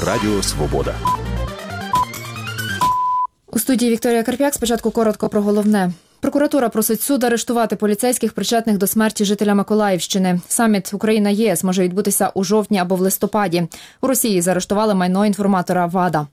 Радіо Свобода. У студії Вікторія Карп'як. Спочатку коротко про головне. Прокуратура просить суд арештувати поліцейських, причетних до смерті жителя Миколаївщини. Саміт Україна-ЄС може відбутися у жовтні або в листопаді. У Росії заарештували майно інформатора ВАДА.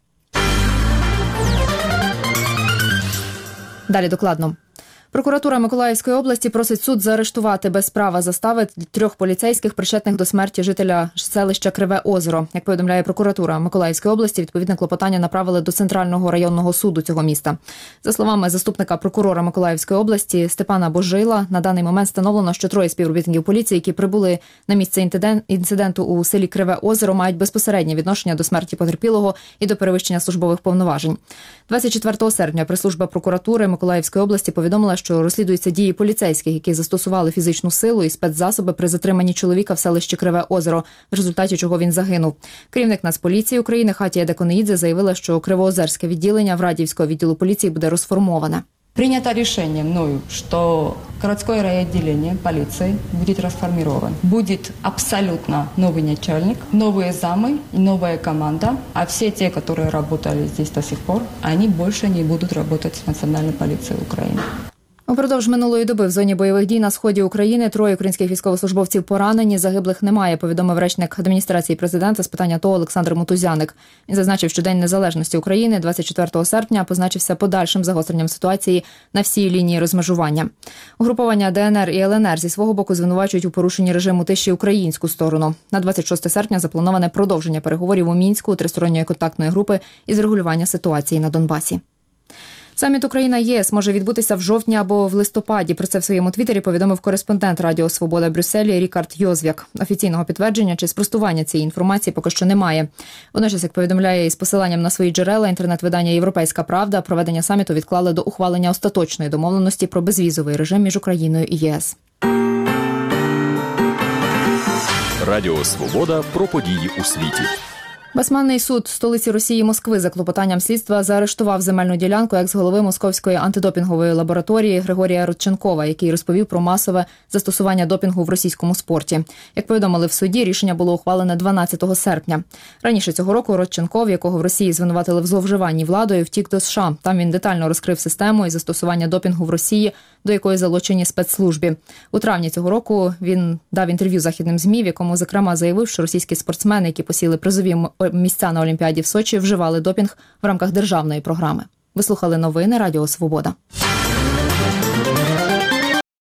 Далі докладно. Прокуратура Миколаївської області просить суд заарештувати без права застави 3 поліцейських, причетних до смерті жителя селища Криве Озеро. Як повідомляє прокуратура Миколаївської області, відповідне клопотання направили до Центрального районного суду цього міста. За словами заступника прокурора Миколаївської області Степана Божила, на даний момент встановлено, що 3 співробітників поліції, які прибули на місце інциденту у селі Криве Озеро, мають безпосереднє відношення до смерті потерпілого і до перевищення службових повноважень. 24 серпня прес-служба прокуратури Миколаївської області повідомила, що розслідуються дії поліцейських, які застосували фізичну силу і спецзасоби при затриманні чоловіка в селищі Криве Озеро, в результаті чого він загинув. Керівник Нацполіції України Хатія Деконоїдзе заявила, що Кривоозерське відділення Врадіївського відділу поліції буде розформоване. Принято решение мною, что городское райотделение полиции будет расформировано. Будет абсолютно новый начальник, новые замы и новая команда. А все те, которые работали здесь до сих пор, они больше не будут работать с Национальной полицией Украины. Упродовж минулої доби в зоні бойових дій на сході України 3 українських військовослужбовців поранені, загиблих немає, повідомив речник адміністрації президента з питань АТО Олександр Мутузяник. Він зазначив, що День Незалежності України 24 серпня позначився подальшим загостренням ситуації на всій лінії розмежування. Угруповання ДНР і ЛНР зі свого боку звинувачують у порушенні режиму тиші українську сторону. На 26 серпня заплановане продовження переговорів у Мінську тристоронньої контактної групи із регулювання ситуації на Донбасі. Саміт Україна-ЄС може відбутися в жовтні або в листопаді. Про це в своєму твіттері повідомив кореспондент Радіо Свобода в Брюсселі Рікард Йозвяк. Офіційного підтвердження чи спростування цієї інформації поки що немає. Водночас, як повідомляє із посиланням на свої джерела, інтернет-видання «Європейська правда», проведення саміту відклали до ухвалення остаточної домовленості про безвізовий режим між Україною і ЄС. Радіо Свобода про події у світі. Басманний суд столиці Росії Москви за клопотанням слідства заарештував земельну ділянку екс-голови Московської антидопінгової лабораторії Григорія Родченкова, який розповів про масове застосування допінгу в російському спорті. Як повідомили в суді, рішення було ухвалене 12 серпня. Раніше цього року Родченков, якого в Росії звинуватили в зловживанні владою, втік до США. Там він детально розкрив систему і застосування допінгу в Росії, до якої залучені спецслужби. У травні цього року він дав інтерв'ю західним ЗМІ, в якому, зокрема, заявив, що російські спортсмени, які посіли призові місця на Олімпіаді в Сочі, вживали допінг в рамках державної програми. Ви слухали новини Радіо Свобода.